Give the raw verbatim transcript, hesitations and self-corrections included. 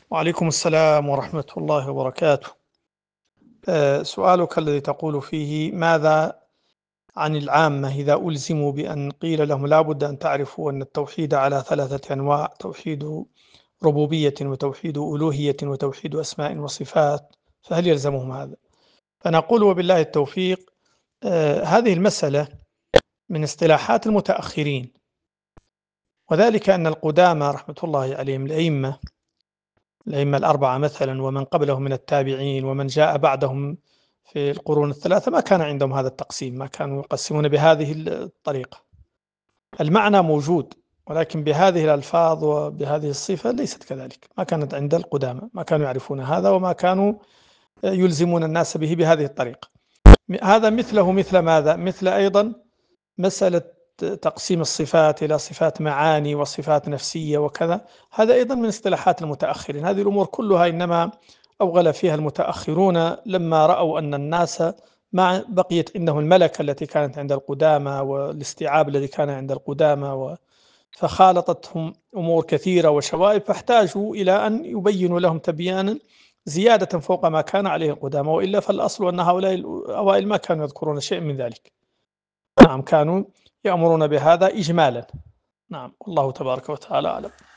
وعليكم السلام ورحمة الله وبركاته. آه، سؤالك الذي تقول فيه: ماذا عن العامة إذا ألزموا بأن قيل لهم لا بد أن تعرفوا أن التوحيد على ثلاثة أنواع: توحيد ربوبية، وتوحيد ألوهية، وتوحيد أسماء وصفات، فهل يلزمهم هذا؟ فنقول وبالله التوفيق. آه، هذه المسألة من اصطلاحات المتأخرين، وذلك أن القدامى رحمة الله عليهم، الأئمة الأئمة الأربعة مثلا، ومن قبلهم من التابعين ومن جاء بعدهم في القرون الثلاثة، ما كان عندهم هذا التقسيم، ما كانوا يقسمون بهذه الطريقة. المعنى موجود، ولكن بهذه الألفاظ وبهذه الصفة ليست كذلك. ما كانت عند القدامى، ما كانوا يعرفون هذا، وما كانوا يلزمون الناس به بهذه الطريقة. هذا مثله مثل ماذا؟ مثل أيضا مسألة تقسيم الصفات إلى صفات معاني وصفات نفسية وكذا. هذا أيضا من اصطلاحات المتأخرين. هذه الأمور كلها إنما أوغل فيها المتأخرون لما رأوا أن الناس ما بقيت عندهم الملكة التي كانت عند القدامى والاستيعاب الذي كان عند القدامى، و فخالطتهم أمور كثيرة وشوائب، فاحتاجوا إلى أن يبينوا لهم تبيانا زيادة فوق ما كان عليه القدامى، وإلا فالأصل أن هؤلاء الأوائل ما كانوا يذكرون شيء من ذلك. نعم، كانوا يأمرون بهذا إجمالا. نعم، والله تبارك وتعالى أعلم.